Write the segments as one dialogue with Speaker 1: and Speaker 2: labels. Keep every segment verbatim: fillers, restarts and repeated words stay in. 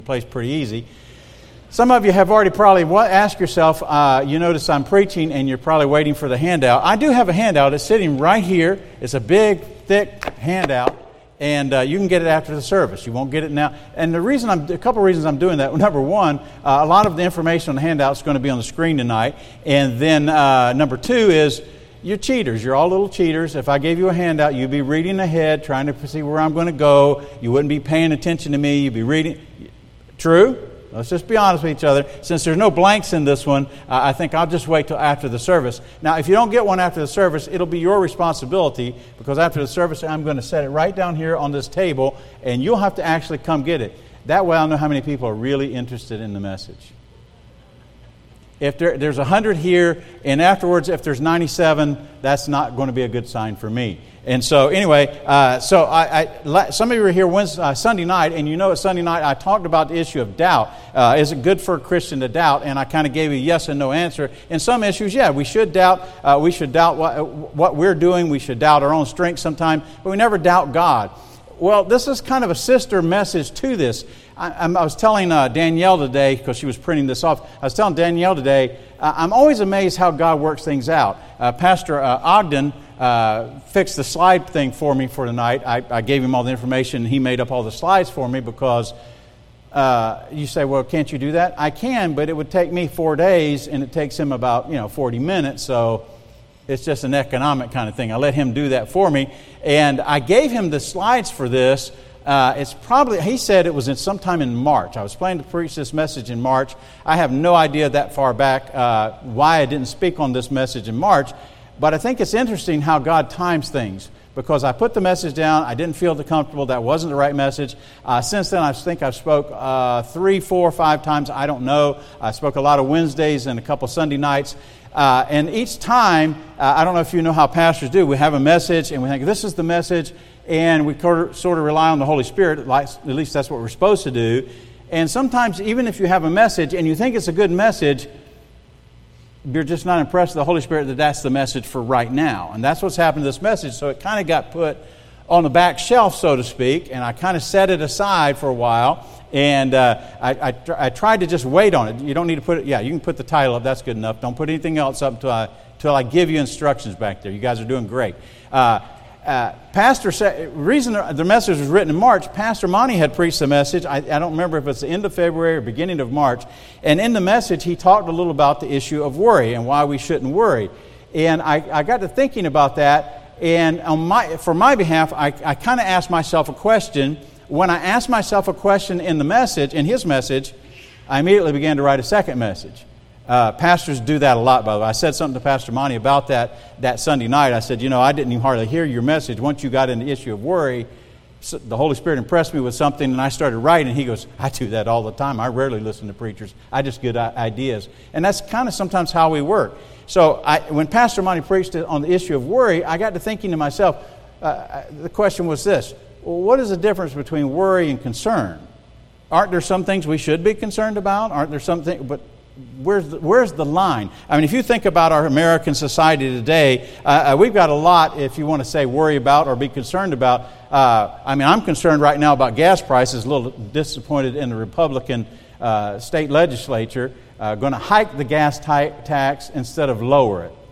Speaker 1: place pretty easy. Some of you have already probably asked yourself, uh, you notice I'm preaching and you're probably waiting for the handout. I do have a handout. It's sitting right here. It's a big, thick handout, and uh, you can get it after the service. You won't get it now. And the reason I'm, a couple of reasons I'm doing that. Number one, uh, a lot of the information on the handout is going to be on the screen tonight. And then uh, number two is, you're cheaters. You're all little cheaters. If I gave you a handout, you'd be reading ahead, trying to see where I'm going to go. You wouldn't be paying attention to me. You'd be reading. True? Let's just be honest with each other. Since there's no blanks in this one, uh, I think I'll just wait till after the service. Now, if you don't get one after the service, it'll be your responsibility, because after the service, I'm going to set it right down here on this table, and you'll have to actually come get it. That way I'll know how many people are really interested in the message. If there, there's one hundred here, and afterwards, if there's ninety-seven, that's not going to be a good sign for me. And so, anyway, uh, so I, I, some of you were here Wednesday, uh, Sunday night, and you know, at Sunday night I talked about the issue of doubt. Uh, is it good for a Christian to doubt? And I kind of gave you a yes and no answer. In some issues, yeah, we should doubt. Uh, we should doubt what, what we're doing. We should doubt our own strength sometimes, but we never doubt God. Well, this is kind of a sister message to this. I, I was telling uh, Danielle today, because she was printing this off, I was telling Danielle today, uh, I'm always amazed how God works things out. Uh, Pastor uh, Ogden uh, fixed the slide thing for me for tonight. I, I gave him all the information, and he made up all the slides for me, because uh, you say, well, can't you do that? I can, but it would take me four days, and it takes him about, you know, forty minutes, so it's just an economic kind of thing. I let him do that for me, and I gave him the slides for this. Uh, it's probably, he said it was in sometime in March. I was planning to preach this message in March. I have no idea that far back uh, why I didn't speak on this message in March, but I think it's interesting how God times things, because I put the message down, I didn't feel too comfortable, that wasn't the right message. Uh, since then, I think I've spoke uh, three, four, five times, I don't know. I spoke a lot of Wednesdays and a couple Sunday nights. Uh, and each time, uh, I don't know if you know how pastors do, we have a message and we think this is the message, and we sort of rely on the Holy Spirit, at least that's what we're supposed to do. And sometimes, even if you have a message and you think it's a good message, you're just not impressed with the Holy Spirit that that's the message for right now. And that's what's happened to this message. So it kind of got put on the back shelf, so to speak, and I kind of set it aside for a while. And uh, I, I, I tried to just wait on it. You don't need to put it, yeah, you can put the title up, that's good enough. Don't put anything else up until I, until I give you instructions back there. You guys are doing great. Uh, uh, Pastor said, reason the message was written in March, Pastor Monty had preached the message. I, I don't remember if it's the end of February or beginning of March. And in the message, he talked a little about the issue of worry and why we shouldn't worry. And I, I got to thinking about that. And on my, for my behalf, I, I kind of asked myself a question. When I asked myself a question in the message, in his message, I immediately began to write a second message. Uh, pastors do that a lot, by the way. I said something to Pastor Monty about that that Sunday night. I said, you know, I didn't even hardly hear your message. Once you got into the issue of worry, so the Holy Spirit impressed me with something, and I started writing. He goes, I do that all the time. I rarely listen to preachers. I just get ideas. And that's kind of sometimes how we work. So I, when Pastor Monty preached on the issue of worry, I got to thinking to myself, uh, the question was this. Well, what is the difference between worry and concern? Aren't there some things we should be concerned about? Aren't there some things, but where's the, where's the line? I mean, if you think about our American society today, uh, we've got a lot, if you want to say worry about or be concerned about. Uh, I mean, I'm concerned right now about gas prices, a little disappointed in the Republican uh, state legislature, uh, going to hike the gas t- tax instead of lower it.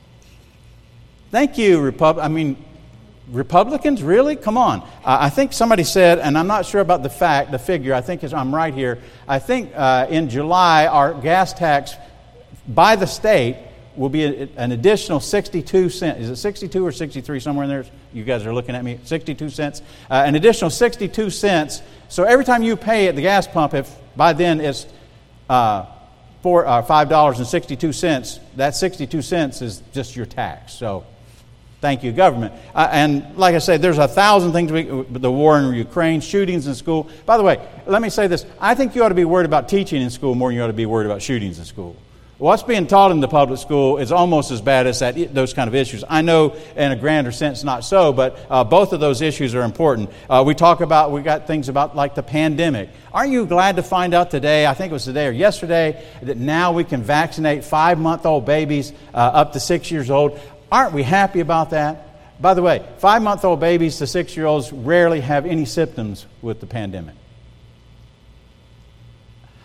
Speaker 1: Thank you, Repub- I mean, Republicans, really? Come on. Uh, I think somebody said, and I'm not sure about the fact, the figure, I think is, I'm right here. I think uh, in July, our gas tax by the state will be a, an additional sixty-two cents. Is it sixty-two or sixty-three, somewhere in there? You guys are looking at me. sixty-two cents. Uh, an additional sixty-two cents. So every time you pay at the gas pump, if by then it's uh, four, uh, five dollars and sixty-two cents, that sixty-two cents is just your tax. So thank you, government. Uh, and like I said, there's a thousand things, we, the war in Ukraine, shootings in school. By the way, let me say this. I think you ought to be worried about teaching in school more than you ought to be worried about shootings in school. What's being taught in the public school is almost as bad as that, those kind of issues. I know in a grander sense not so, but uh, both of those issues are important. Uh, we talk about, we got things about like the pandemic. Aren't you glad to find out today, I think it was today or yesterday, that now we can vaccinate five-month-old babies uh, up to six years old? Aren't we happy about that? By the way, five-month-old babies to six-year-olds rarely have any symptoms with the pandemic.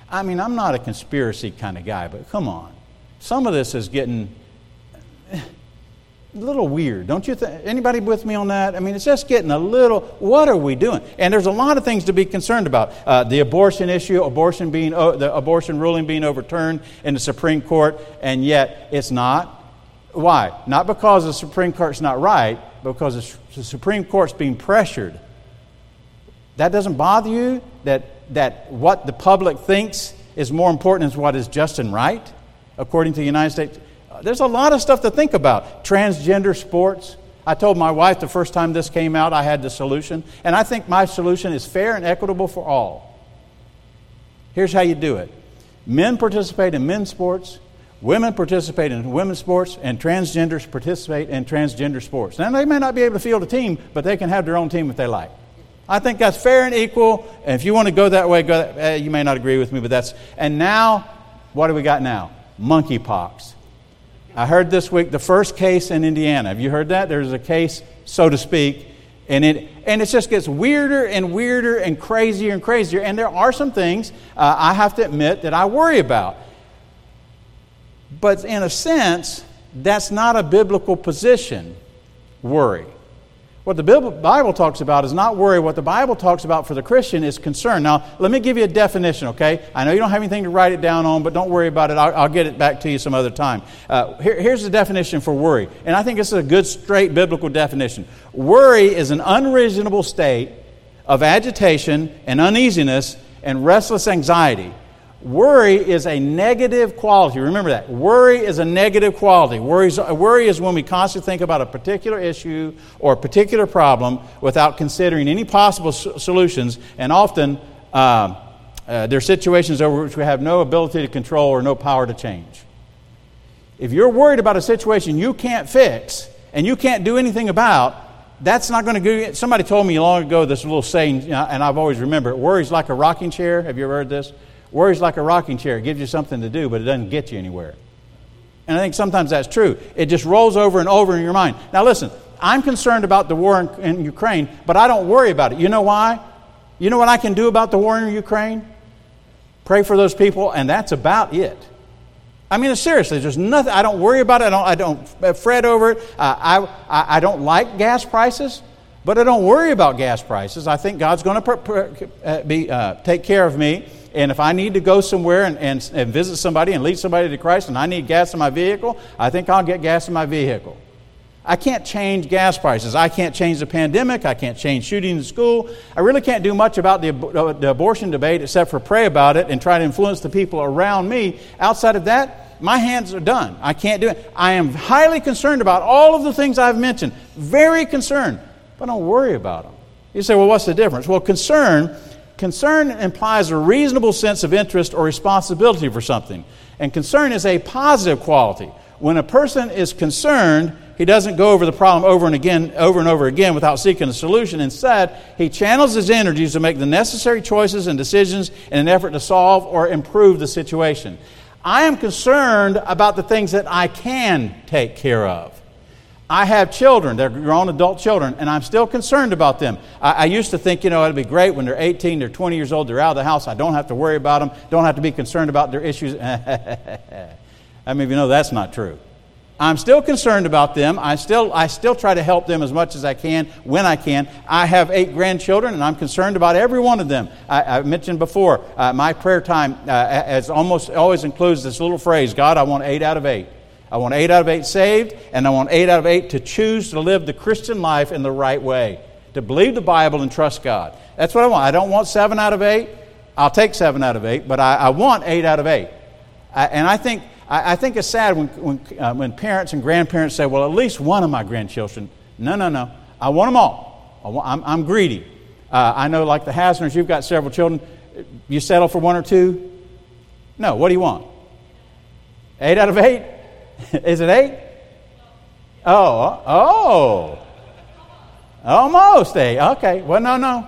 Speaker 1: I mean, I'm not a conspiracy kind of guy, but come on. Some of this is getting a little weird, don't you think? Anybody with me on that? I mean, it's just getting a little, what are we doing? And there's a lot of things to be concerned about. Uh, the abortion issue, abortion being, uh, the abortion ruling being overturned in the Supreme Court, and yet it's not. Why? Not because the Supreme Court's not right, but because the Supreme Court's being pressured. That doesn't bother you? That that what the public thinks is more important than what is just and right, according to the United States? There's a lot of stuff to think about. Transgender sports. I told my wife the first time this came out, I had the solution. And I think my solution is fair and equitable for all. Here's how you do it. Men participate in men's sports. Women participate in women's sports, and transgenders participate in transgender sports. Now, they may not be able to field a team, but they can have their own team if they like. I think that's fair and equal. And if you want to go that way, go that, eh, you may not agree with me, but that's... And now, what do we got now? Monkeypox. I heard this week the first case in Indiana. Have you heard that? There's a case, so to speak, and it and it just gets weirder and weirder and crazier and crazier. And there are some things uh, I have to admit that I worry about. But in a sense, that's not a biblical position, worry. What the Bible talks about is not worry. What the Bible talks about for the Christian is concern. Now, let me give you a definition, okay? I know you don't have anything to write it down on, but don't worry about it. I'll, I'll get it back to you some other time. Uh, here, here's the definition for worry. And I think this is a good, straight biblical definition. Worry is an unreasonable state of agitation and uneasiness and restless anxiety. Worry is a negative quality. Remember that. Worry is a negative quality. Worries, worry is when we constantly think about a particular issue or a particular problem without considering any possible s- solutions. And often, uh, uh, there are situations over which we have no ability to control or no power to change. If you're worried about a situation you can't fix and you can't do anything about, that's not going to do. Somebody told me long ago this little saying, you know, and I've always remembered it. Worry's like a rocking chair. Have you ever heard this? Worry's like a rocking chair. It gives you something to do, but it doesn't get you anywhere. And I think sometimes that's true. It just rolls over and over in your mind. Now listen, I'm concerned about the war in, in Ukraine, but I don't worry about it. You know why? You know what I can do about the war in Ukraine? Pray for those people, and that's about it. I mean, seriously, there's nothing. I don't worry about it. I don't, I don't fret over it. Uh, I, I, I don't like gas prices, but I don't worry about gas prices. I think God's going to per, per, uh, be uh, take care of me. And if I need to go somewhere and, and, and visit somebody and lead somebody to Christ and I need gas in my vehicle, I think I'll get gas in my vehicle. I can't change gas prices. I can't change the pandemic. I can't change shooting in school. I really can't do much about the, the abortion debate except for pray about it and try to influence the people around me. Outside of that, my hands are done. I can't do it. I am highly concerned about all of the things I've mentioned. Very concerned. But don't worry about them. You say, well, what's the difference? Well, concern... Concern implies a reasonable sense of interest or responsibility for something. And concern is a positive quality. When a person is concerned, he doesn't go over the problem over and again, over and over again without seeking a solution. Instead, he channels his energies to make the necessary choices and decisions in an effort to solve or improve the situation. I am concerned about the things that I can take care of. I have children, they're grown adult children, and I'm still concerned about them. I, I used to think, you know, it'd be great when they're eighteen, they're twenty years old, they're out of the house, I don't have to worry about them, don't have to be concerned about their issues. I mean, you know that's not true. I'm still concerned about them. I still I still try to help them as much as I can when I can. I have eight grandchildren, and I'm concerned about every one of them. I, I mentioned before, uh, my prayer time uh, as almost always includes this little phrase, God, I want eight out of eight. I want eight out of eight saved, and I want eight out of eight to choose to live the Christian life in the right way, to believe the Bible and trust God. That's what I want. I don't want seven out of eight. I'll take seven out of eight, but I, I want eight out of eight. I, and I think I, I think it's sad when when, uh, when parents and grandparents say, well, at least one of my grandchildren. No, no, no. I want them all. I want, I'm, I'm greedy. Uh, I know like the Hasners, you've got several children. You settle for one or two? No, what do you want? Eight out of eight? Is it eight? Oh, oh. Almost eight. Okay. Well, no, no.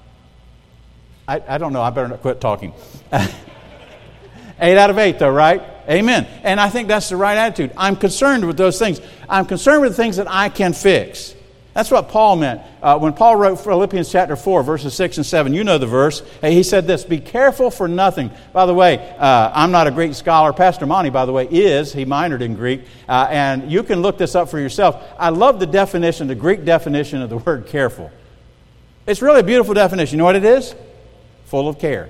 Speaker 1: I, I don't know. I better not quit talking. Eight out of eight, though, right? Amen. And I think that's the right attitude. I'm concerned with those things. I'm concerned with the things that I can fix. That's what Paul meant. Uh, when Paul wrote Philippians chapter four, verses six and seven, you know the verse. Hey, he said this, be careful for nothing. By the way, uh, I'm not a Greek scholar. Pastor Monty, by the way, is. He minored in Greek. Uh, and you can look this up for yourself. I love the definition, the Greek definition of the word careful. It's really a beautiful definition. You know what it is? Full of care.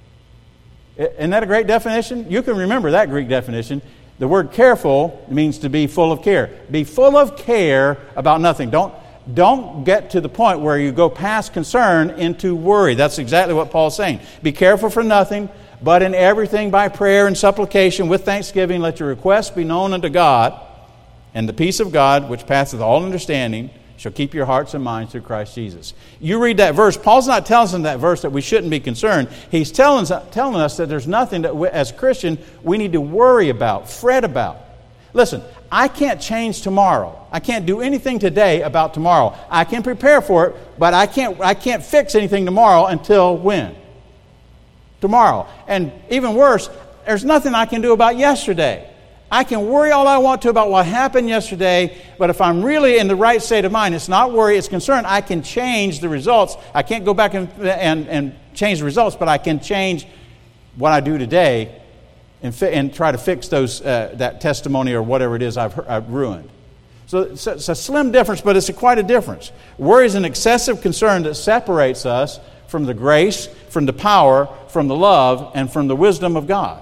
Speaker 1: Isn't that a great definition? You can remember that Greek definition. The word careful means to be full of care. Be full of care about nothing. Don't, don't get to the point where you go past concern into worry. That's exactly what Paul's saying. Be careful for nothing, but in everything by prayer and supplication with thanksgiving, let your requests be known unto God, and the peace of God, which passeth all understanding, shall keep your hearts and minds through Christ Jesus. You read that verse. Paul's not telling us in that verse that we shouldn't be concerned. He's telling us, telling us that there's nothing that we, as a Christian we need to worry about, fret about. Listen, I can't change tomorrow. I can't do anything today about tomorrow. I can prepare for it, but I can't, I can't fix anything tomorrow until when? Tomorrow. And even worse, there's nothing I can do about yesterday. I can worry all I want to about what happened yesterday, but if I'm really in the right state of mind, it's not worry, it's concern. I can change the results. I can't go back and, and, and change the results, but I can change what I do today and, fi- and try to fix those uh, that testimony or whatever it is I've, I've ruined. So it's a, it's a slim difference, but it's a, quite a difference. Worry is an excessive concern that separates us from the grace, from the power, from the love, and from the wisdom of God.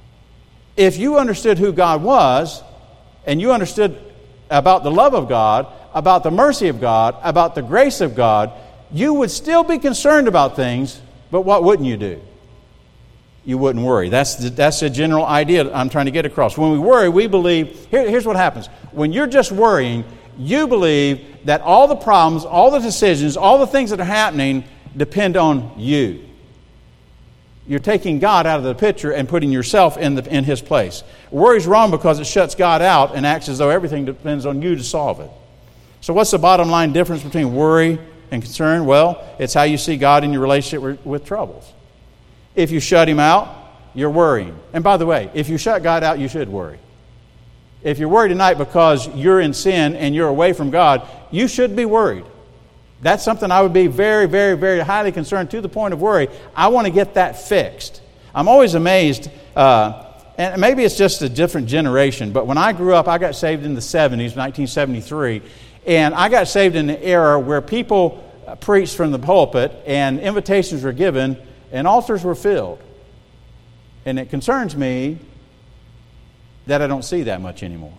Speaker 1: If you understood who God was, and you understood about the love of God, about the mercy of God, about the grace of God, you would still be concerned about things, but what wouldn't you do? You wouldn't worry. That's the, that's the general idea I'm trying to get across. When we worry, we believe, here, here's what happens. When you're just worrying, you believe that all the problems, all the decisions, all the things that are happening depend on you. You're taking God out of the picture and putting yourself in the in His place. Worry's wrong because it shuts God out and acts as though everything depends on you to solve it. So what's the bottom line difference between worry and concern? Well, it's how you see God in your relationship with, with troubles. If you shut Him out, you're worrying. And by the way, if you shut God out, you should worry. If you're worried tonight because you're in sin and you're away from God, you should be worried. That's something I would be very, very, very highly concerned to the point of worry. I want to get that fixed. I'm always amazed, uh, and maybe it's just a different generation, but when I grew up, I got saved in the seventies, nineteen seventy-three, and I got saved in an era where people preached from the pulpit and invitations were given and altars were filled. And it concerns me that I don't see that much anymore.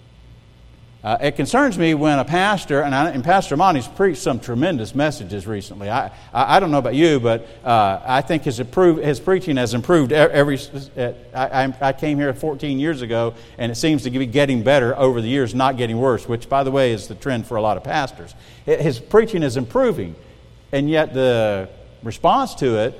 Speaker 1: Uh, it concerns me when a pastor, and, I, and Pastor Monty's preached some tremendous messages recently. I I, I don't know about you, but uh, I think his, improved, his preaching has improved every... Uh, I, I came here fourteen years ago, and it seems to be getting better over the years, not getting worse, which, by the way, is the trend for a lot of pastors. It, his preaching is improving, and yet the response to it,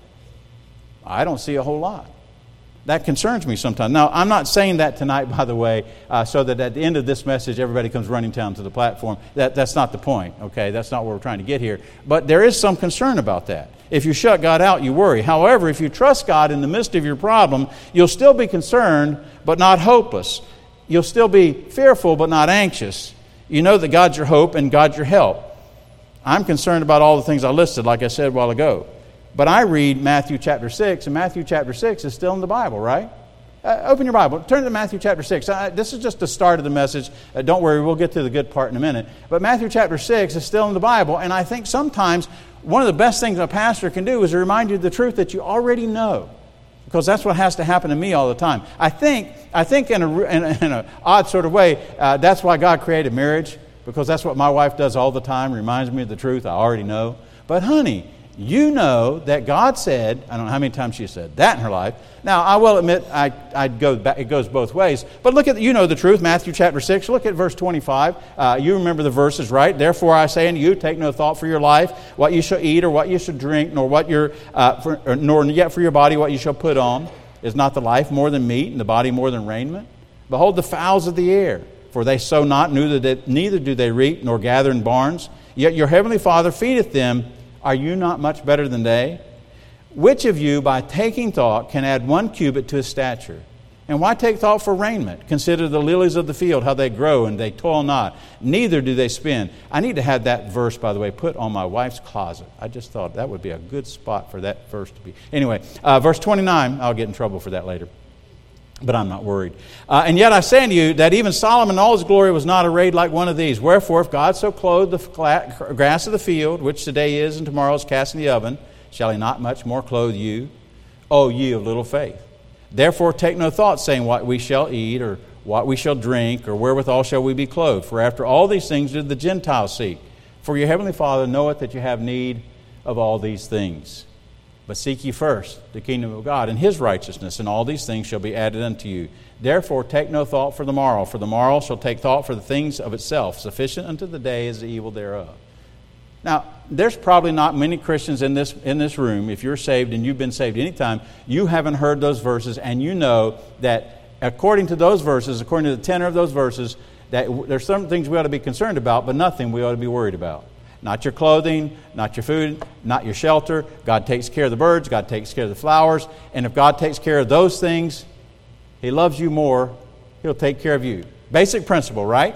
Speaker 1: I don't see a whole lot. That concerns me sometimes. Now, I'm not saying that tonight, by the way, uh, so that at the end of this message, everybody comes running down to the platform. That, that's not the point, okay? That's not where we're trying to get here. But there is some concern about that. If you shut God out, you worry. However, if you trust God in the midst of your problem, you'll still be concerned, but not hopeless. You'll still be fearful, but not anxious. You know that God's your hope and God's your help. I'm concerned about all the things I listed, like I said a while ago. But I read Matthew chapter six, and Matthew chapter six is still in the Bible, right? Uh, open your Bible. Turn to Matthew chapter six. Uh, this is just the start of the message. Uh, don't worry, we'll get to the good part in a minute. But Matthew chapter six is still in the Bible, and I think sometimes one of the best things a pastor can do is to remind you of the truth that you already know, because that's what has to happen to me all the time. I think, I think in a in, a, in a odd sort of way, uh, that's why God created marriage, because that's what my wife does all the time, reminds me of the truth I already know. But honey, you know that God said, I don't know how many times she said that in her life. Now, I will admit, I, I'd go back, it goes both ways. But look at, you know the truth, Matthew chapter six. Look at verse twenty-five. Uh, you remember the verses, right? Therefore I say unto you, take no thought for your life, what you shall eat or what you shall drink, nor what your, uh, for, or, nor yet for your body what you shall put on. Is not the life more than meat, and the body more than raiment? Behold the fowls of the air, for they sow not, neither, they, neither do they reap, nor gather in barns. Yet your heavenly Father feedeth them. Are you not much better than they? Which of you, by taking thought, can add one cubit to his stature? And why take thought for raiment? Consider the lilies of the field, how they grow, and they toil not. Neither do they spin. I need to have that verse, by the way, put on my wife's closet. I just thought that would be a good spot for that verse to be. Anyway, uh, verse twenty-nine, I'll get in trouble for that later. But I'm not worried. Uh, and yet I say unto you that even Solomon in all his glory was not arrayed like one of these. Wherefore, if God so clothed the grass of the field, which today is and tomorrow is cast in the oven, shall he not much more clothe you, O ye of little faith? Therefore take no thought, saying, what we shall eat, or what we shall drink, or wherewithal shall we be clothed. For after all these things do the Gentiles seek. For your heavenly Father knoweth that you have need of all these things. But seek ye first the kingdom of God and his righteousness, and all these things shall be added unto you. Therefore take no thought for the morrow, for the morrow shall take thought for the things of itself. Sufficient unto the day is the evil thereof. Now, there's probably not many Christians in this in this room, if you're saved and you've been saved any time, you haven't heard those verses, and you know that according to those verses, according to the tenor of those verses, that there's some things we ought to be concerned about, but nothing we ought to be worried about. Not your clothing, not your food, not your shelter. God takes care of the birds, God takes care of the flowers, and if God takes care of those things, he loves you more, he'll take care of you. Basic principle, right?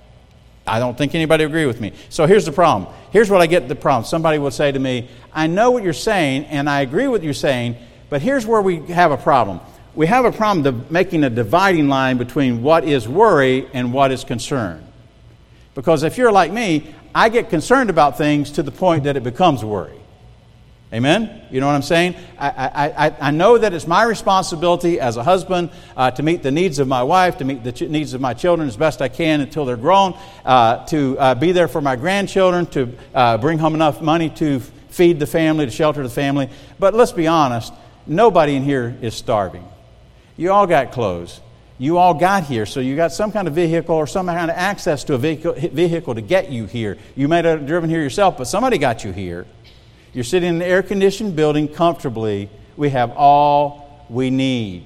Speaker 1: I don't think anybody would agree with me. So here's the problem. Here's what I get the problem. Somebody will say to me, I know what you're saying, and I agree with what you're saying, but here's where we have a problem. We have a problem of making a dividing line between what is worry and what is concern. Because if you're like me, I get concerned about things to the point that it becomes worry. Amen? You know what I'm saying? I, I, I, I know that it's my responsibility as a husband uh, to meet the needs of my wife, to meet the ch- needs of my children as best I can until they're grown, uh, to uh, be there for my grandchildren, to uh, bring home enough money to feed the family, to shelter the family. But let's be honest, nobody in here is starving. You all got clothes. You all got here, so you got some kind of vehicle or some kind of access to a vehicle, vehicle to get you here. You may not have driven here yourself, but somebody got you here. You're sitting in an air-conditioned building comfortably. We have all we need.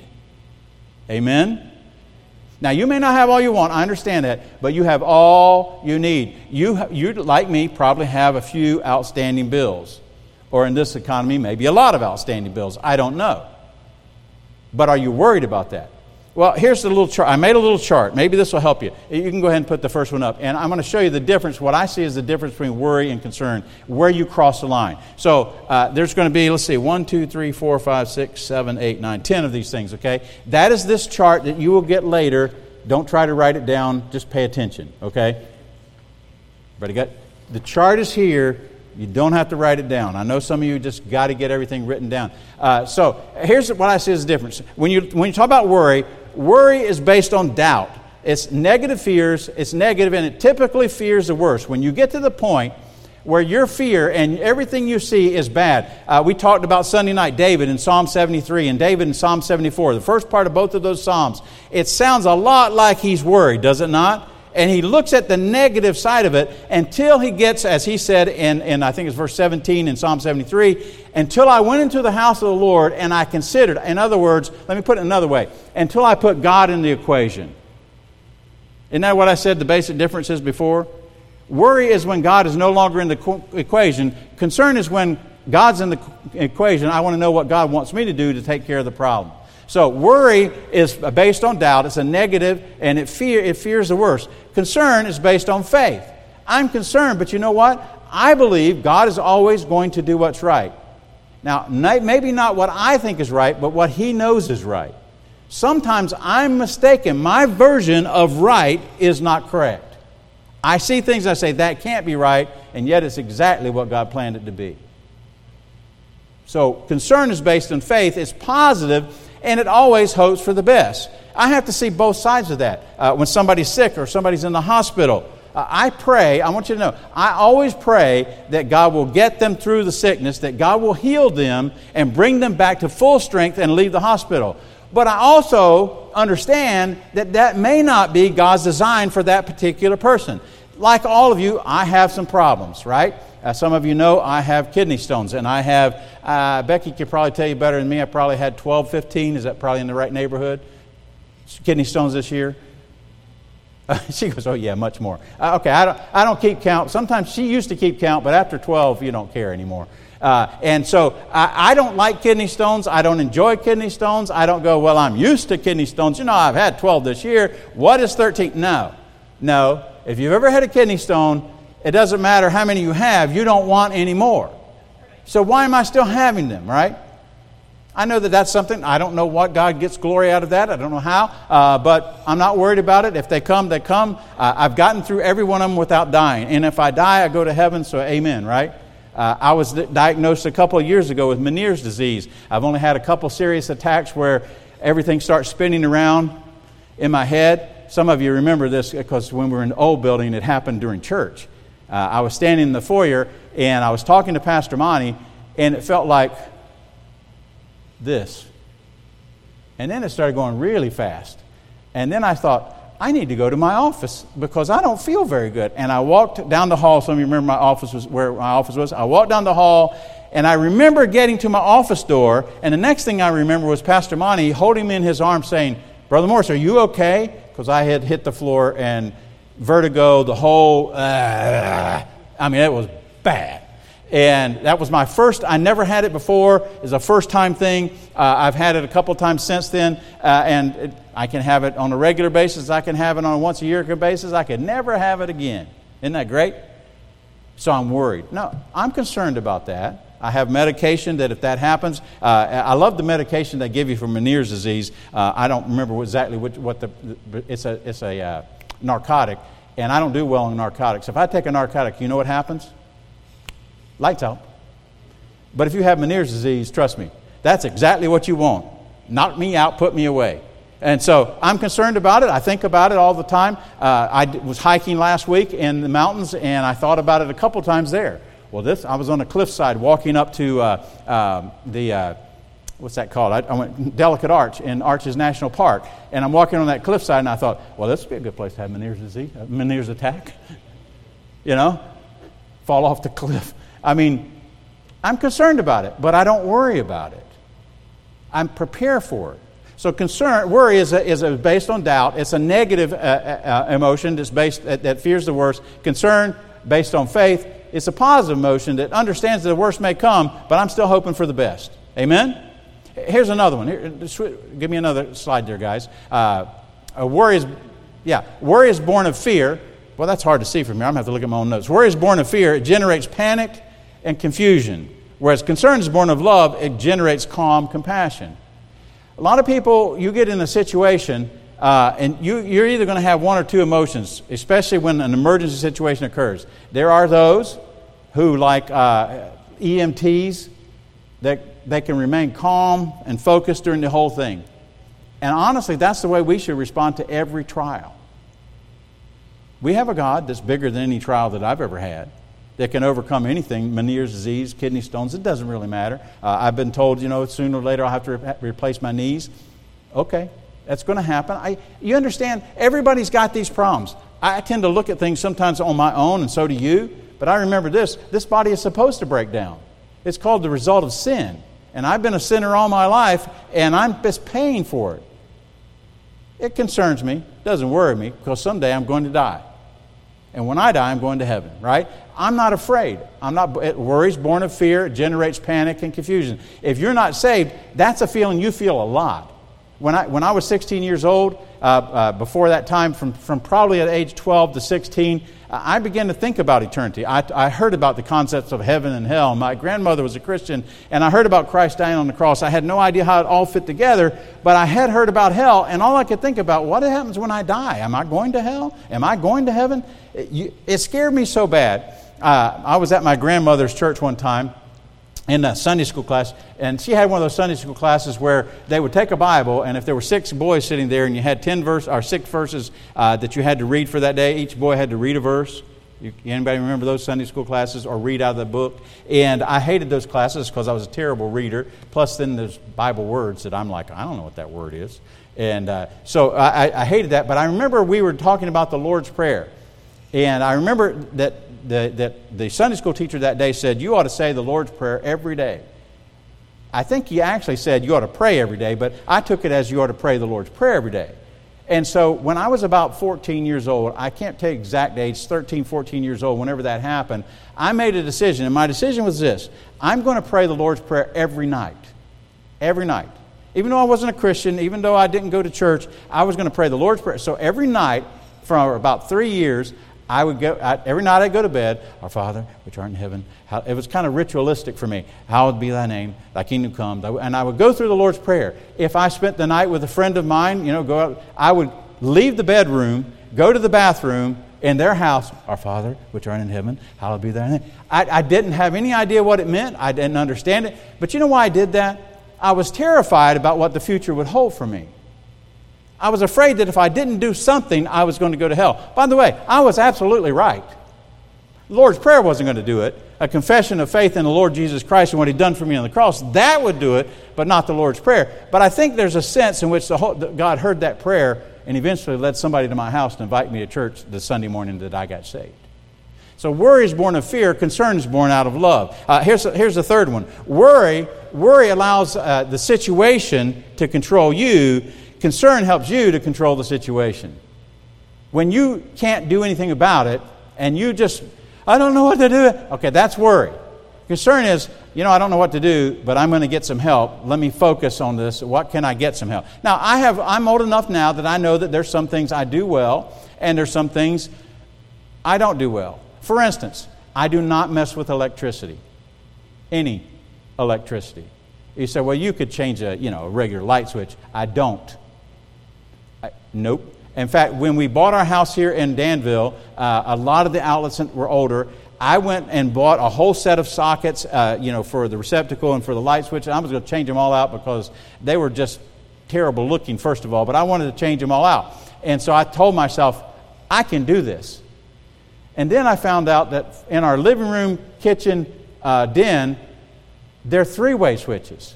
Speaker 1: Amen? Now, you may not have all you want. I understand that. But you have all you need. You, you, like me, probably have a few outstanding bills. Or in this economy, maybe a lot of outstanding bills. I don't know. But are you worried about that? Well, here's the little chart. I made a little chart. Maybe this will help you. You can go ahead and put the first one up. And I'm going to show you the difference. What I see is the difference between worry and concern, where you cross the line. So uh, there's going to be, let's see, one, two, three, four, five, six, seven, eight, nine, ten of these things, okay? That is this chart that you will get later. Don't try to write it down. Just pay attention, okay? But got, the chart is here. You don't have to write it down. I know some of you just got to get everything written down. Uh, so here's what I see as the difference. When you when you talk about worry, worry is based on doubt. It's negative fears. It's negative, and it typically fears the worst. When you get to the point where your fear and everything you see is bad. Uh, we talked about Sunday night David in Psalm seventy-three and David in Psalm seventy-four. The first part of both of those Psalms, it sounds a lot like he's worried, does it not? And he looks at the negative side of it until he gets, as he said in, in I think it's verse seventeen in Psalm seventy-three, until I went into the house of the Lord and I considered, in other words, let me put it another way, until I put God in the equation. Isn't that what I said the basic difference is before? Worry is when God is no longer in the equation. Concern is when God's in the equation. I want to know what God wants me to do to take care of the problem. So worry is based on doubt. It's a negative, and it fear it fears the worst. Concern is based on faith. I'm concerned, but you know what? I believe God is always going to do what's right. Now, maybe not what I think is right, but what He knows is right. Sometimes I'm mistaken. My version of right is not correct. I see things, I say, that can't be right, and yet it's exactly what God planned it to be. So concern is based on faith. It's positive, and it always hopes for the best. I have to see both sides of that. Uh, when somebody's sick or somebody's in the hospital, uh, I pray, I want you to know, I always pray that God will get them through the sickness, that God will heal them and bring them back to full strength and leave the hospital. But I also understand that that may not be God's design for that particular person. Like all of you, I have some problems, right? Uh, some of you know I have kidney stones, and I have, uh, Becky could probably tell you better than me, I probably had twelve, fifteen, is that probably in the right neighborhood? Kidney stones this year? Uh, she goes, oh yeah, much more. Uh, okay, I don't, I don't keep count. Sometimes she used to keep count, but after twelve, you don't care anymore. Uh, and so I, I don't like kidney stones. I don't enjoy kidney stones. I don't go, well, I'm used to kidney stones. You know, I've had twelve this year. What is thirteen? No. No. If you've ever had a kidney stone, it doesn't matter how many you have. You don't want any more. So why am I still having them, right? I know that that's something. I don't know what God gets glory out of that. I don't know how. Uh, but I'm not worried about it. If they come, they come. Uh, I've gotten through every one of them without dying. And if I die, I go to heaven. So amen, right? Uh, I was diagnosed a couple of years ago with Meniere's disease. I've only had a couple serious attacks where everything starts spinning around in my head. Some of you remember this because when we were in the old building, it happened during church. Uh, I was standing in the foyer and I was talking to Pastor Monty, and it felt like this. And then it started going really fast. And then I thought, I need to go to my office because I don't feel very good. And I walked down the hall. Some of you remember my office was where my office was. I walked down the hall, and I remember getting to my office door, and the next thing I remember was Pastor Monty holding me in his arms saying, Brother Morris, are you okay? Because I had hit the floor and vertigo, the whole, uh, I mean, it was bad. And that was my first. I never had it before. It's a first-time thing. Uh, I've had it a couple times since then, uh, and it, I can have it on a regular basis. I can have it on a once-a-year basis. I could never have it again. Isn't that great? So I'm worried. No, I'm concerned about that. I have medication that if that happens, uh, I love the medication they give you for Meniere's disease. Uh, I don't remember exactly what, what the, it's a, it's a uh, narcotic, and I don't do well on narcotics. If I take a narcotic, you know what happens? Lights out. But if you have Meniere's disease, trust me, that's exactly what you want. Knock me out, put me away. And so I'm concerned about it. I think about it all the time. Uh, I d- was hiking last week in the mountains, and I thought about it a couple times there. Well, this I was on a cliffside walking up to uh, uh, the, uh, what's that called? I, I went Delicate Arch in Arches National Park. And I'm walking on that cliffside, and I thought, well, this would be a good place to have Meniere's disease, uh, Meniere's attack. You know, fall off the cliff. I mean, I'm concerned about it, but I don't worry about it. I'm prepared for it. So concern, worry is a, is a based on doubt. It's a negative uh, uh, emotion that's based that, that fears the worst. Concern, based on faith, it's a positive emotion that understands that the worst may come, but I'm still hoping for the best. Amen? Here's another one. Here, give me another slide there, guys. Uh, a worry is, yeah, worry is born of fear. Well, that's hard to see from here. I'm going to have to look at my own notes. Worry is born of fear. It generates panic and confusion. Whereas concern is born of love. It generates calm compassion. A lot of people, you get in a situation, uh, and you, you're either going to have one or two emotions, especially when an emergency situation occurs. There are those who, like uh, E M Ts, that they can remain calm and focused during the whole thing. And honestly, that's the way we should respond to every trial. We have a God that's bigger than any trial that I've ever had, that can overcome anything, Meniere's disease, kidney stones. It doesn't really matter. Uh, I've been told, you know, sooner or later I'll have to re- replace my knees. Okay, that's going to happen. I, you understand, everybody's got these problems. I tend to look at things sometimes on my own, and so do you. But I remember this. This body is supposed to break down. It's called the result of sin. And I've been a sinner all my life, and I'm just paying for it. It concerns me. Doesn't worry me, because someday I'm going to die. And when I die, I'm going to heaven, right? I'm not afraid. I'm not. It worries born of fear. It generates panic and confusion. If you're not saved, that's a feeling you feel a lot. When I when I was sixteen years old, uh, uh, before that time, from, from probably at age twelve to sixteen, uh, I began to think about eternity. I, I heard about the concepts of heaven and hell. My grandmother was a Christian, and I heard about Christ dying on the cross. I had no idea how it all fit together, but I had heard about hell, and all I could think about, what happens when I die? Am I going to hell? Am I going to heaven? It, you, it scared me so bad. Uh, I was at my grandmother's church one time in a Sunday school class, and she had one of those Sunday school classes where they would take a Bible, and if there were six boys sitting there and you had ten verse or six verses uh, that you had to read for that day, each boy had to read a verse. You, anybody remember those Sunday school classes, or read out of the book? And I hated those classes because I was a terrible reader. Plus, then there's Bible words that I'm like, I don't know what that word is. And uh, so I, I hated that. But I remember we were talking about the Lord's Prayer. And I remember that the, that the Sunday school teacher that day said, you ought to say the Lord's Prayer every day. I think he actually said you ought to pray every day, but I took it as you ought to pray the Lord's Prayer every day. And so when I was about fourteen years old, I can't tell you exact age, thirteen, fourteen years old, whenever that happened, I made a decision. And my decision was this: I'm going to pray the Lord's Prayer every night. Every night. Even though I wasn't a Christian, even though I didn't go to church, I was going to pray the Lord's Prayer. So every night, for about three years, I would go, I, every night I'd go to bed, Our Father, which art in heaven. How, it was kind of ritualistic for me. Hallowed be thy name, thy kingdom come. Thy, and I would go through the Lord's Prayer. If I spent the night with a friend of mine, you know, go out, I would leave the bedroom, go to the bathroom, in their house, Our Father, which art in heaven, hallowed be thy name. I, I didn't have any idea what it meant. I didn't understand it. But you know why I did that? I was terrified about what the future would hold for me. I was afraid that if I didn't do something, I was going to go to hell. By the way, I was absolutely right. The Lord's Prayer wasn't going to do it. A confession of faith in the Lord Jesus Christ and what He'd done for me on the cross, that would do it, but not the Lord's Prayer. But I think there's a sense in which the whole, God heard that prayer and eventually led somebody to my house to invite me to church the Sunday morning that I got saved. So worry is born of fear. Concern is born out of love. Uh, here's, here's the third one. Worry, worry allows uh, the situation to control you. Concern helps you to control the situation. When you can't do anything about it and you just, I don't know what to do. Okay, that's worry. Concern is, you know, I don't know what to do, but I'm going to get some help. Let me focus on this. What can I get some help? Now, I have, I'm old enough now that I know that there's some things I do well and there's some things I don't do well. For instance, I do not mess with electricity. Any electricity. You say, well, you could change a, you know, a regular light switch. I don't. I, nope. In fact, when we bought our house here in Danville, uh, a lot of the outlets were older. I went and bought a whole set of sockets, uh, you know, for the receptacle and for the light switch. I was going to change them all out because they were just terrible looking, first of all. But I wanted to change them all out. And so I told myself, I can do this. And then I found out that in our living room, kitchen, uh, den, there are three-way switches.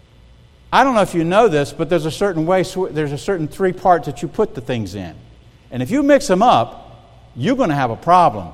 Speaker 1: I don't know if you know this, but there's a certain way, there's a certain three parts that you put the things in. And if you mix them up, you're going to have a problem.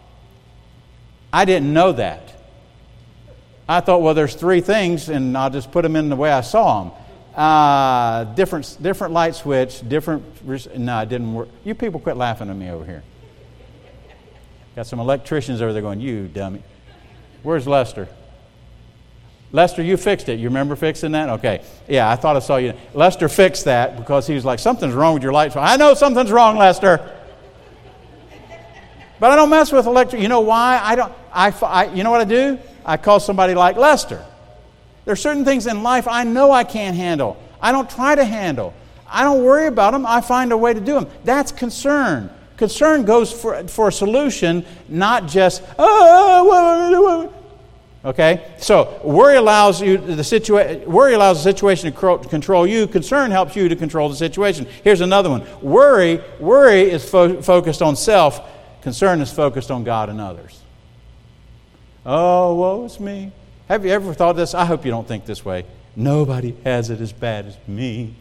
Speaker 1: I didn't know that. I thought, well, there's three things, and I'll just put them in the way I saw them. Uh, different, different light switch, different... No, it didn't work. You people quit laughing at me over here. Got some electricians over there going, you dummy. Where's Lester? Lester, you fixed it. You remember fixing that? Okay. Yeah, I thought I saw you. Lester fixed that because he was like, something's wrong with your light switch. I know something's wrong, Lester. But I don't mess with electric. You know why? I don't. I, I. You know what I do? I call somebody like Lester. There are certain things in life I know I can't handle. I don't try to handle. I don't worry about them. I find a way to do them. That's concern. Concern goes for, for a solution, not just, oh, okay? So worry allows you the situa- worry allows the situation to control you. Concern helps you to control the situation. Here's another one. Worry, worry is fo- focused on self. Concern is focused on God and others. Oh, woe is me. Have you ever thought this? I hope you don't think this way. Nobody has it as bad as me.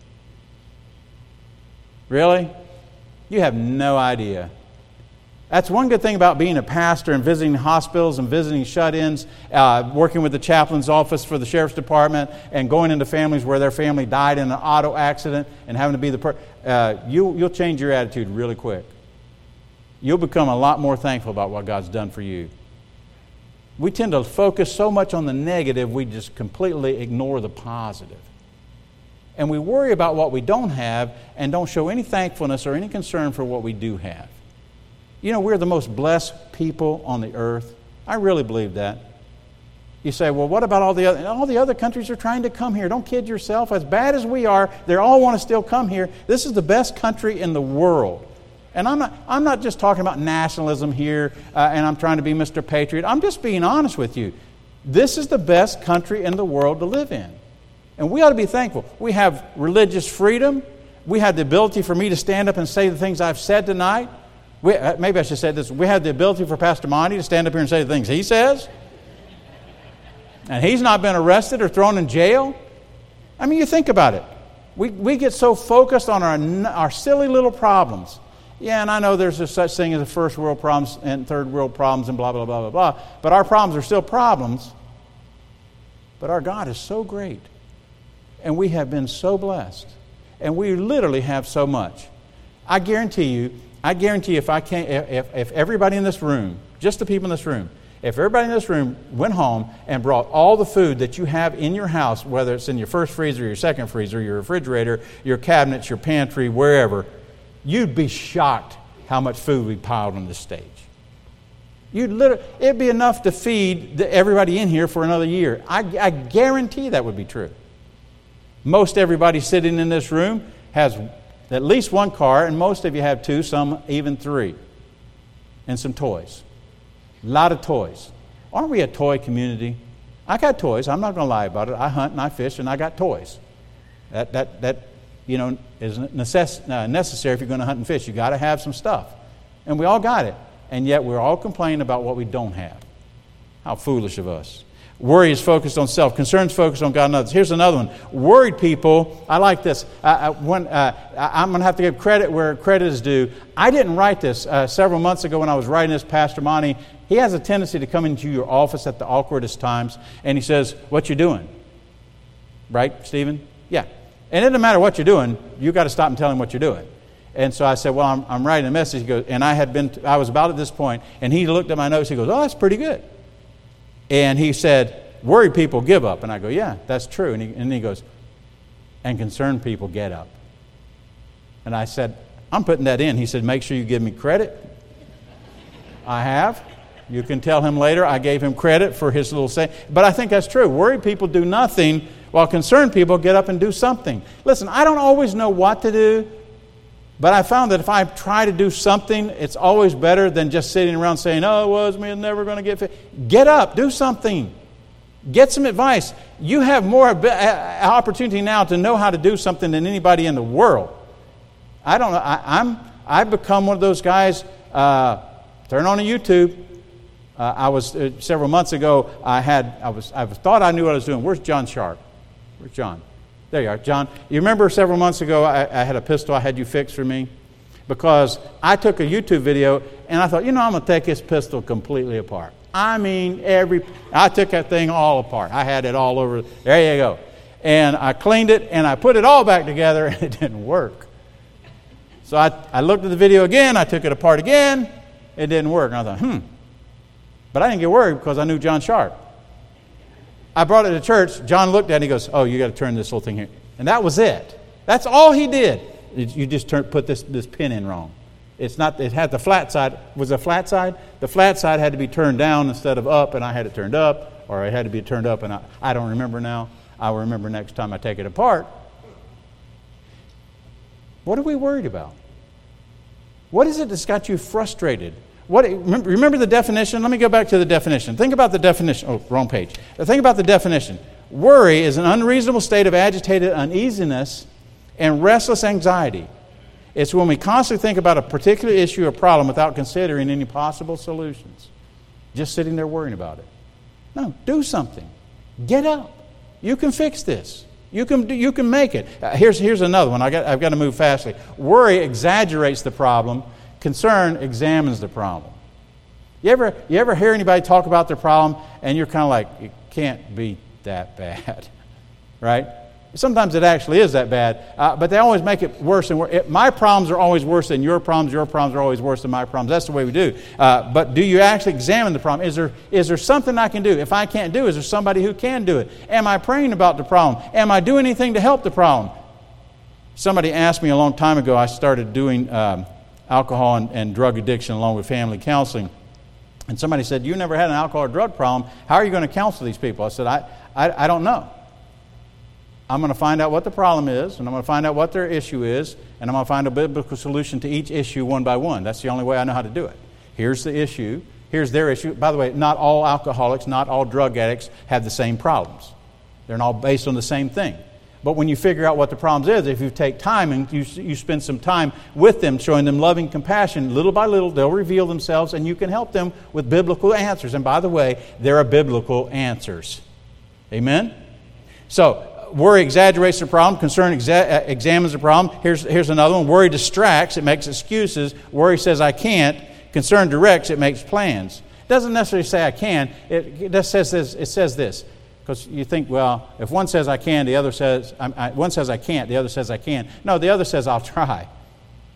Speaker 1: Really? You have no idea. That's one good thing about being a pastor and visiting hospitals and visiting shut-ins, uh, working with the chaplain's office for the sheriff's department and going into families where their family died in an auto accident and having to be the per- uh, you, you'll change your attitude really quick. You'll become a lot more thankful about what God's done for you. We tend to focus so much on the negative, we just completely ignore the positive. And we worry about what we don't have and don't show any thankfulness or any concern for what we do have. You know, we're the most blessed people on the earth. I really believe that. You say, well, what about all the other... All the other countries are trying to come here. Don't kid yourself. As bad as we are, they all want to still come here. This is the best country in the world. And I'm not, I'm not just talking about nationalism here uh, and I'm trying to be Mister Patriot. I'm just being honest with you. This is the best country in the world to live in. And we ought to be thankful. We have religious freedom. We have the ability for me to stand up and say the things I've said tonight. We, maybe I should say this. We have the ability for Pastor Monty to stand up here and say the things he says. And he's not been arrested or thrown in jail. I mean, you think about it. We we get so focused on our our silly little problems. Yeah, and I know there's a such thing as a first world problems and third world problems and blah, blah, blah, blah, blah. But our problems are still problems. But our God is so great. And we have been so blessed. And we literally have so much. I guarantee you, I guarantee if I can't, if, if everybody in this room, just the people in this room, if everybody in this room went home and brought all the food that you have in your house, whether it's in your first freezer, your second freezer, your refrigerator, your cabinets, your pantry, wherever, you'd be shocked how much food we piled on this stage. You'd literally, it'd be enough to feed the, everybody in here for another year. I, I guarantee that would be true. Most everybody sitting in this room has at least one car, and most of you have two, some even three, and some toys. A lot of toys. Aren't we a toy community? I got toys. I'm not going to lie about it. I hunt and I fish, and I got toys. That that that you know is necess- uh, necessary if you're going to hunt and fish. You got to have some stuff, and we all got it. And yet we're all complaining about what we don't have. How foolish of us. Worry is focused on self. Concern is focused on God and others. Here's another one. Worried people, I like this. I, I, when, uh, I'm going to have to give credit where credit is due. I didn't write this. Uh, several months ago when I was writing this, Pastor Monty, he has a tendency to come into your office at the awkwardest times, and he says, what you doing? Right, Stephen? Yeah. And it doesn't matter what you're doing. You've got to stop and tell him what you're doing. And so I said, well, I'm, I'm writing a message. He goes, and I had been, to, I was about at this point, and he looked at my notes. He goes, oh, that's pretty good. And he said, worried people give up. And I go, yeah, that's true. And he, and he goes, and concerned people get up. And I said, I'm putting that in. He said, make sure you give me credit. I have. You can tell him later I gave him credit for his little saying. But I think that's true. Worried people do nothing, while concerned people get up and do something. Listen, I don't always know what to do. But I found that if I try to do something, it's always better than just sitting around saying, oh, it was me, I'm never going to get fit. Get up, do something. Get some advice. You have more opportunity now to know how to do something than anybody in the world. I don't know. I, I'm, I've become one of those guys, uh, turn on a YouTube. Uh, I was, uh, several months ago, I had, I was, I thought I knew what I was doing. Where's John Sharp? Where's John? There you are, John. You remember several months ago I, I had a pistol I had you fix for me? Because I took a YouTube video and I thought, you know, I'm going to take this pistol completely apart. I mean, every I took that thing all apart. I had it all over. There you go. And I cleaned it and I put it all back together and it didn't work. So I, I looked at the video again. I took it apart again. It didn't work. And I thought, hmm. But I didn't get worried because I knew John Sharp. I brought it to church. John looked at it and he goes, oh, you got to turn this whole thing here. And that was it. That's all he did. You just turn, put this, this pin in wrong. It's not. It had the flat side. Was it a flat side? The flat side had to be turned down instead of up, and I had it turned up, or it had to be turned up, and I, I don't remember now. I'll remember next time I take it apart. What are we worried about? What is it that's got you frustrated? What, remember the definition? Let me go back to the definition. Think about the definition. Oh, wrong page. Think about the definition. Worry is an unreasonable state of agitated uneasiness and restless anxiety. It's when we constantly think about a particular issue or problem without considering any possible solutions. Just sitting there worrying about it. No, do something. Get up. You can fix this. You can do, you can make it. Uh, here's here's another one. I got I've got to move fastly. Worry exaggerates the problem. Concern examines the problem. You ever you ever hear anybody talk about their problem and you're kind of like, it can't be that bad, right? Sometimes it actually is that bad, uh, but they always make it worse and worse. It, my problems are always worse than your problems. Your problems are always worse than my problems. That's the way we do. Uh, but do you actually examine the problem? Is there is there something I can do? If I can't do it, is there somebody who can do it? Am I praying about the problem? Am I doing anything to help the problem? Somebody asked me a long time ago, I started doing um, alcohol and, and drug addiction along with family counseling. And somebody said, you never had an alcohol or drug problem. How are you going to counsel these people? I said, I, I, I don't know. I'm going to find out what the problem is, and I'm going to find out what their issue is, and I'm going to find a biblical solution to each issue one by one. That's the only way I know how to do it. Here's the issue. Here's their issue. By the way, not all alcoholics, not all drug addicts have the same problems. They're all based on the same thing. But when you figure out what the problem is, if you take time and you, you spend some time with them, showing them loving compassion, little by little, they'll reveal themselves, and you can help them with biblical answers. And by the way, there are biblical answers. Amen? So, worry exaggerates the problem. Concern exa- examines the problem. Here's, here's another one. Worry distracts. It makes excuses. Worry says, I can't. Concern directs. It makes plans. It doesn't necessarily say I can. It, it just says this. It says this. Because you think, well, if one says I can, the other says, I, I, one says I can't, the other says I can. No, the other says I'll try.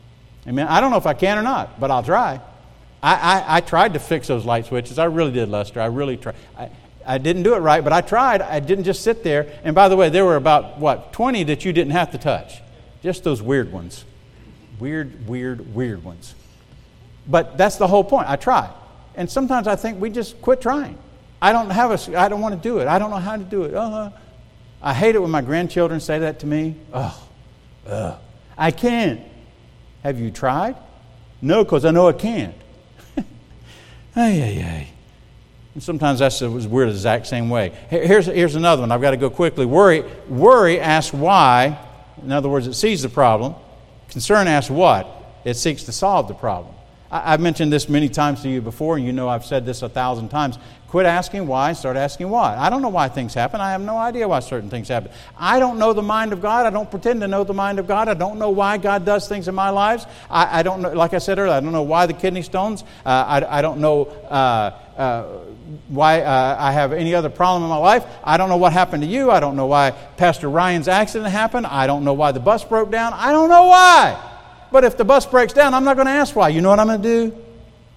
Speaker 1: Amen. I don't know if I can or not, but I'll try. I, I, I tried to fix those light switches. I really did, Lester. I really tried. I, I didn't do it right, but I tried. I didn't just sit there. And by the way, there were about, what, twenty that you didn't have to touch. Just those weird ones. Weird, weird, weird ones. But that's the whole point. I tried. And sometimes I think we just quit trying. I don't have a, I don't want to do it. I don't know how to do it. Uh-huh. I hate it when my grandchildren say that to me. Oh, uh, I can't. Have you tried? No, because I know I can't. Ay, ay, ay. And sometimes that's as weird the exact same way. Here's, here's another one. I've got to go quickly. Worry, worry asks why. In other words, it sees the problem. Concern asks what. It seeks to solve the problem. I, I've mentioned this many times to you before, and you know I've said this a thousand times. Quit asking why and start asking why. I don't know why things happen. I have no idea why certain things happen. I don't know the mind of God. I don't pretend to know the mind of God. I don't know why God does things in my lives. I, I don't know, like I said earlier, I don't know why the kidney stones. Uh, I, I don't know uh, uh, why uh, I have any other problem in my life. I don't know what happened to you. I don't know why Pastor Ryan's accident happened. I don't know why the bus broke down. I don't know why. But if the bus breaks down, I'm not going to ask why. You know what I'm going to do?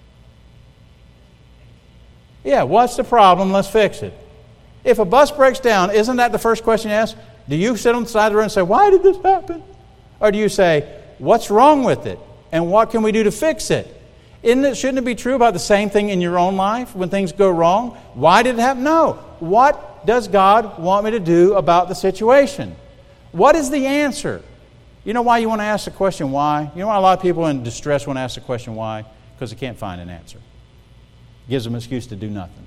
Speaker 1: Yeah, what's the problem? Let's fix it. If a bus breaks down, isn't that the first question you ask? Do you sit on the side of the road and say, why did this happen? Or do you say, what's wrong with it? And what can we do to fix it? Isn't it, shouldn't it be true about the same thing in your own life when things go wrong? Why did it happen? No. What does God want me to do about the situation? What is the answer? You know why you want to ask the question why? You know why a lot of people in distress want to ask the question why? Because they can't find an answer. Gives them an excuse to do nothing.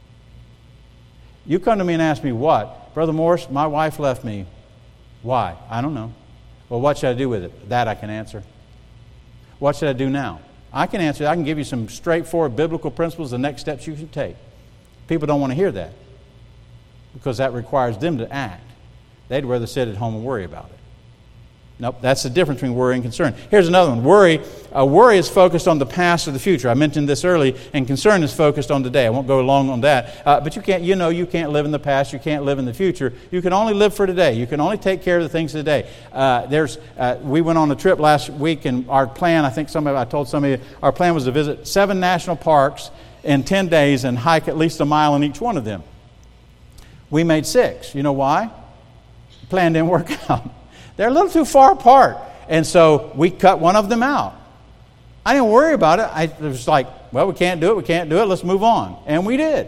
Speaker 1: You come to me and ask me what? Brother Morris, my wife left me. Why? I don't know. Well, what should I do with it? That I can answer. What should I do now? I can answer. I can give you some straightforward biblical principles, the next steps you should take. People don't want to hear that because that requires them to act. They'd rather sit at home and worry about it. Nope, that's the difference between worry and concern. Here's another one. Worry, uh, worry is focused on the past or the future. I mentioned this early, and concern is focused on today. I won't go long on that. Uh, but you can't, you know, you can't live in the past. You can't live in the future. You can only live for today. You can only take care of the things of today. Uh, there's, uh, we went on a trip last week, and our plan, I think some of I told some of you, our plan was to visit seven national parks in ten days and hike at least a mile in each one of them. We made six. You know why? The plan didn't work out. They're a little too far apart. And so we cut one of them out. I didn't worry about it. I, it was like, well, we can't do it. We can't do it. Let's move on. And we did.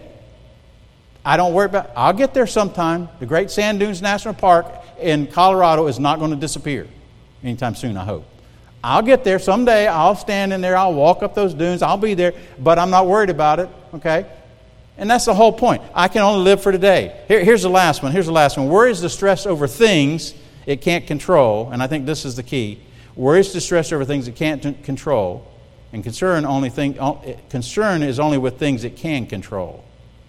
Speaker 1: I don't worry about it. I'll get there sometime. The Great Sand Dunes National Park in Colorado is not going to disappear anytime soon, I hope. I'll get there someday. I'll stand in there. I'll walk up those dunes. I'll be there. But I'm not worried about it. Okay? And that's the whole point. I can only live for today. Here, here's the last one. Here's the last one. Worry is the stress over things it can't control, and I think this is the key. Worry is distress over things it can't t- control, and concern only thing, concern is only with things it can control.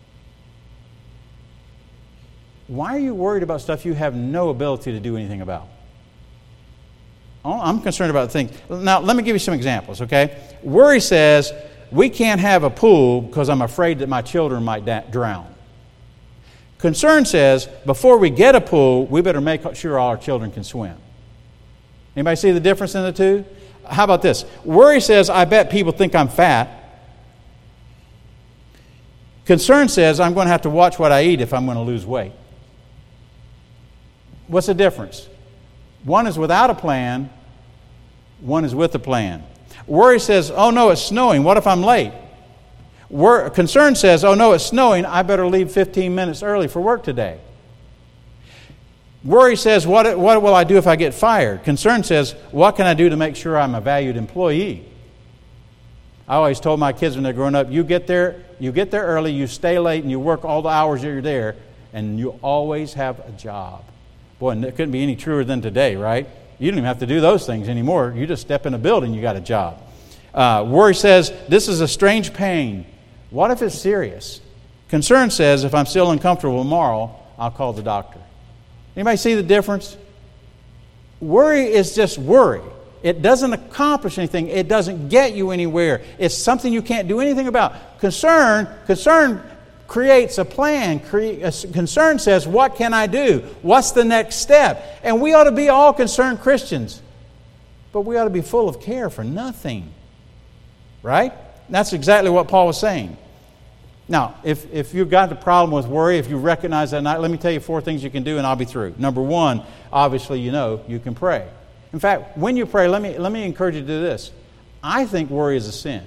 Speaker 1: Why are you worried about stuff you have no ability to do anything about? I'm concerned about things. Now, let me give you some examples, okay? Worry says, we can't have a pool because I'm afraid that my children might da- drown. Concern says, before we get a pool, we better make sure all our children can swim. Anybody see the difference in the two? How about this? Worry says, I bet people think I'm fat. Concern says, I'm going to have to watch what I eat if I'm going to lose weight. What's the difference? One is without a plan. One is with a plan. Worry says, oh no, it's snowing. What if I'm late? Wor- concern says, oh no, it's snowing, I better leave fifteen minutes early for work today. Worry says, what, what will I do if I get fired? Concern says, what can I do to make sure I'm a valued employee? I always told my kids when they're growing up, you get there, you get there early, you stay late, and you work all the hours that you're there, and you always have a job. Boy, and it couldn't be any truer than today, right? You don't even have to do those things anymore. You just step in a building, you got a job. Uh, worry says, this is a strange pain. What if it's serious? Concern says, if I'm still uncomfortable tomorrow, I'll call the doctor. Anybody see the difference? Worry is just worry. It doesn't accomplish anything. It doesn't get you anywhere. It's something you can't do anything about. Concern, concern creates a plan. Cre- concern says, what can I do? What's the next step? And we ought to be all concerned Christians. but we ought to be full of care for nothing. Right? That's exactly what Paul was saying. Now, if, if you've got the problem with worry, if you recognize that night, let me tell you four things you can do and I'll be through. Number one, obviously you know, you can pray. In fact, when you pray, let me, let me encourage you to do this. I think worry is a sin.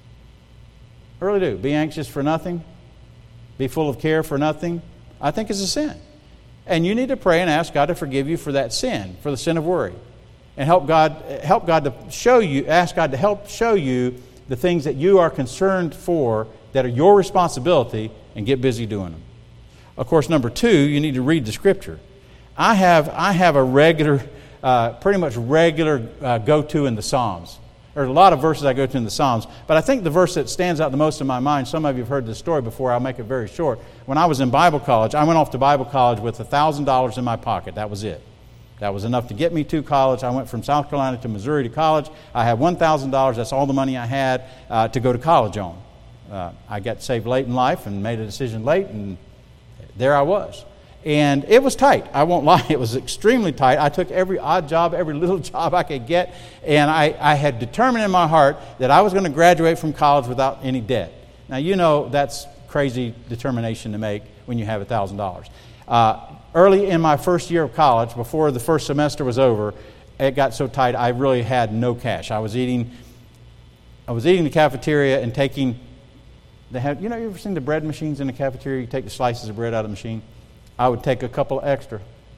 Speaker 1: I really do. Be anxious for nothing. Be full of care for nothing. I think it's a sin. And you need to pray and ask God to forgive you for that sin, for the sin of worry. And help God, help God to show you, ask God to help show you the things that you are concerned for that are your responsibility, and get busy doing them. Of course, number two, you need to read the Scripture. I have I have a regular, uh, pretty much regular uh, go-to in the Psalms. There's a lot of verses I go to in the Psalms, but I think the verse that stands out the most in my mind, some of you have heard this story before, I'll make it very short. When I was in Bible college, I went off to Bible college with one thousand dollars in my pocket. That was it. That was enough to get me to college. I went from South Carolina to Missouri to college. I had one thousand dollars. That's all the money I had uh, to go to college on. Uh, I got saved late in life and made a decision late, and there I was. And it was tight. I won't lie. It was extremely tight. I took every odd job, every little job I could get, and I, I had determined in my heart that I was going to graduate from college without any debt. Now, you know that's crazy determination to make when you have one thousand dollars. Uh, early in my first year of college, before the first semester was over, it got so tight I really had no cash. I was eating, I was eating the cafeteria and taking... They had, you know, you ever seen the bread machines in the cafeteria? You take the slices of bread out of the machine. I would take a couple extra,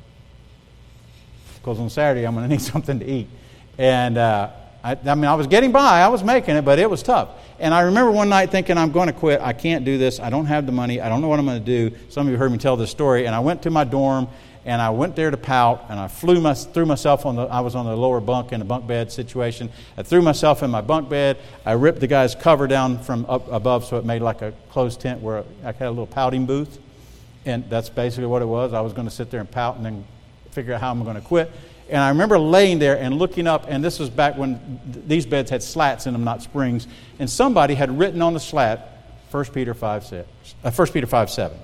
Speaker 1: because on Saturday I'm going to need something to eat. And uh, I, I mean, I was getting by. I was making it, but it was tough. And I remember one night thinking, I'm going to quit. I can't do this. I don't have the money. I don't know what I'm going to do. Some of you heard me tell this story. And I went to my dorm, and I went there to pout, and I flew my, threw myself on the, I was on the lower bunk in a bunk bed situation. I threw myself in my bunk bed. I ripped the guy's cover down from up above so it made like a closed tent where I had a little pouting booth. And that's basically what it was. I was going to sit there and pout and then figure out how I'm going to quit. And I remember laying there and looking up, and this was back when th- these beds had slats in them, not springs. And somebody had written on the slat, First Peter five six, uh, First Peter five seven.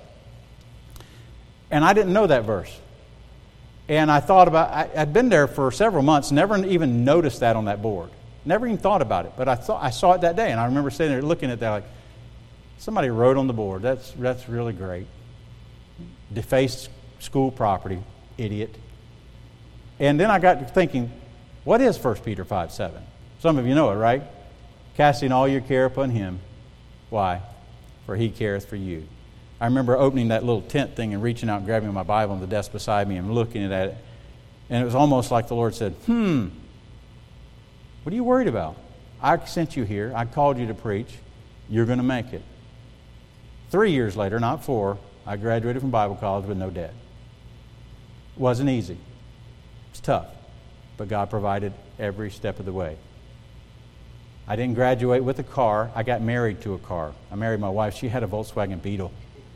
Speaker 1: And I didn't know that verse. And I thought about, I, I'd been there for several months, never even noticed that on that board. Never even thought about it. But I thought I saw it that day, and I remember sitting there looking at that like, somebody wrote on the board. That's that's really great. Defaced school property, idiot. And then I got to thinking, what is First Peter five seven? Some of you know it, right? Casting all your care upon Him. Why? For He careth for you. I remember opening that little tent thing and reaching out and grabbing my Bible on the desk beside me and looking at it. And it was almost like the Lord said, hmm, what are you worried about? I sent you here. I called you to preach. You're going to make it. Three years later, not four, I graduated from Bible college with no debt. It wasn't easy. It's tough. But God provided every step of the way. I didn't graduate with a car. I got married to a car. I married my wife. She had a Volkswagen Beetle.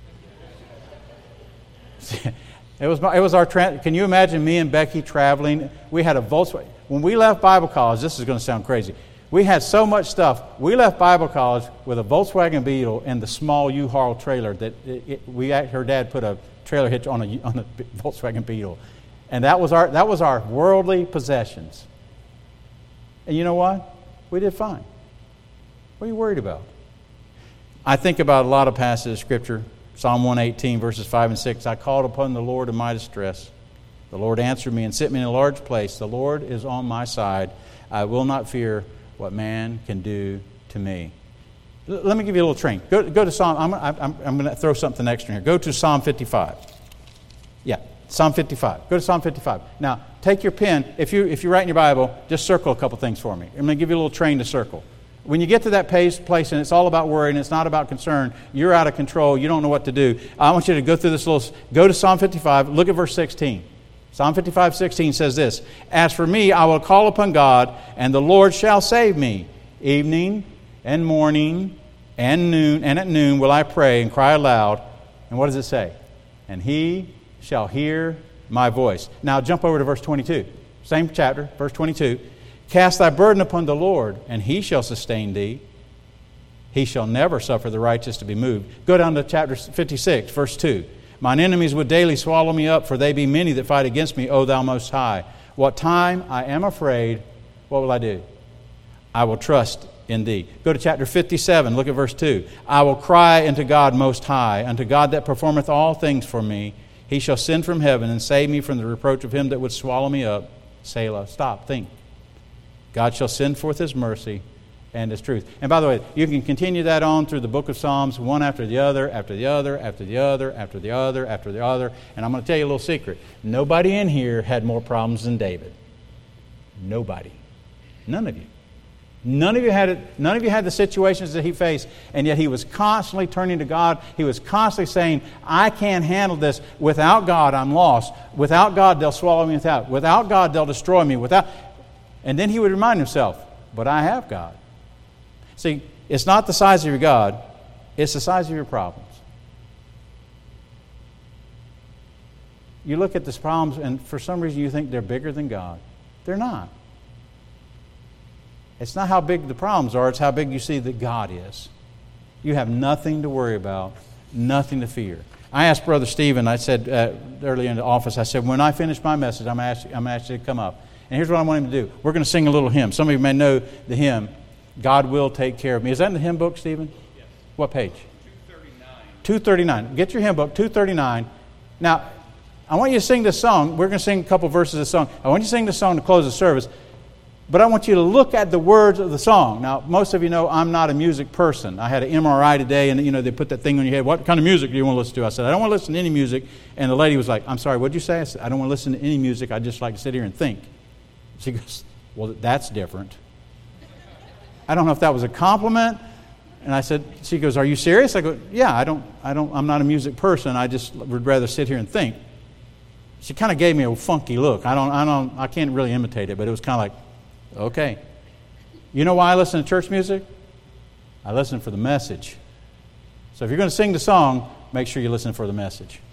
Speaker 1: It was my, it was our. Tra- Can you imagine me and Becky traveling? We had a Volkswagen. When we left Bible college, this is going to sound crazy. We had so much stuff. We left Bible college with a Volkswagen Beetle and the small U-Haul trailer that it, it, we. Her dad put a trailer hitch on a on a Volkswagen Beetle, and that was our that was our worldly possessions. And you know what? We did fine. What are you worried about? I think about a lot of passages of Scripture. Psalm one eighteen, verses five and six. I called upon the Lord in my distress. The Lord answered me and set me in a large place. The Lord is on my side. I will not fear what man can do to me. L- let me give you a little train. Go, go to Psalm. I'm, I'm, I'm going to throw something extra here. Go to Psalm fifty-five. Yeah, Psalm fifty-five. Go to Psalm fifty-five. Now, take your pen. If you if you write in your Bible, just circle a couple things for me. I'm going to give you a little train to circle. When you get to that place and it's all about worry and it's not about concern, you're out of control, you don't know what to do. I want you to go through this little, go to Psalm fifty-five, look at verse sixteen. Psalm fifty-five, sixteen says this, As for me, I will call upon God, and the Lord shall save me. Evening and morning and noon, and at noon will I pray and cry aloud. And what does it say? And He shall hear my voice. Now jump over to verse twenty-two. Same chapter, verse twenty-two. Cast thy burden upon the Lord, and He shall sustain thee. He shall never suffer the righteous to be moved. Go down to chapter fifty-six, verse two. Mine enemies would daily swallow me up, for they be many that fight against me, O Thou Most High. What time I am afraid, what will I do? I will trust in thee. Go to chapter fifty-seven, look at verse two. I will cry unto God Most High, unto God that performeth all things for me. He shall send from heaven and save me from the reproach of him that would swallow me up. Selah. Stop, think. God shall send forth his mercy and his truth. And by the way, you can continue that on through the book of Psalms, one after the other, after the other, after the other, after the other, after the other. And I'm going to tell you a little secret. Nobody in here had more problems than David. Nobody. None of you. None of you had it, none of you had the situations that he faced, and yet he was constantly turning to God. He was constantly saying, I can't handle this. Without God, I'm lost. Without God, they'll swallow me without. Without God, they'll destroy me. Without, and then he would remind himself, but I have God. See, it's not the size of your God, it's the size of your problems. You look at these problems, and for some reason you think they're bigger than God. They're not. It's not how big the problems are, it's how big you see that God is. You have nothing to worry about, nothing to fear. I asked Brother Stephen, I said uh, early in the office, I said, when I finish my message, I'm going to ask you to come up. And here's what I want him to do. We're going to sing a little hymn. Some of you may know the hymn, God Will Take Care of Me. Is that in the hymn book, Stephen?
Speaker 2: Yes.
Speaker 1: What page?
Speaker 2: two thirty-nine.
Speaker 1: two thirty-nine. Get your hymn book, two thirty-nine. Now, I want you to sing this song. We're going to sing a couple verses of the song. I want you to sing this song to close the service. But I want you to look at the words of the song. Now, most of you know I'm not a music person. I had an M R I today, and you know they put that thing on your head. What kind of music do you want to listen to? I said, I don't want to listen to any music. And the lady was like, I'm sorry, what did you say? I said, I don't want to listen to any music. I just like to sit here and think. She goes, well, that's different. I don't know if that was a compliment. And I said, she goes, are you serious? I go, yeah, I don't, I don't, I'm not a music person. I just would rather sit here and think. She kind of gave me a funky look. I don't, I don't, I can't really imitate it, but it was kind of like, okay. You know why I listen to church music? I listen for the message. So if you're going to sing the song, make sure you listen for the message.